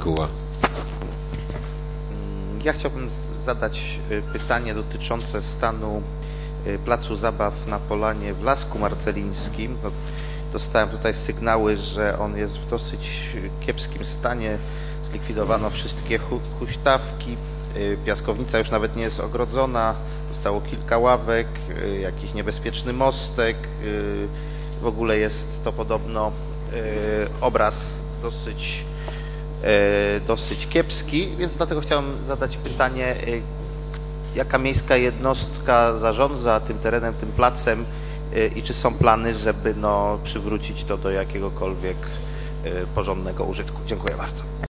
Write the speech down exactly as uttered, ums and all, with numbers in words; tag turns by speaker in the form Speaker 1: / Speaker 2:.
Speaker 1: Mikuła.
Speaker 2: Ja chciałbym zadać pytanie dotyczące stanu placu zabaw na Polanie w Lasku Marcelińskim. Dostałem tutaj sygnały, że on jest w dosyć kiepskim stanie. Zlikwidowano wszystkie hu huśtawki, piaskownica już nawet nie jest ogrodzona, zostało kilka ławek, jakiś niebezpieczny mostek. W ogóle jest to podobno obraz dosyć, dosyć kiepski, więc dlatego chciałem zadać pytanie, jaka miejska jednostka zarządza tym terenem, tym placem i czy są plany, żeby no, przywrócić to do jakiegokolwiek porządnego użytku. Dziękuję bardzo.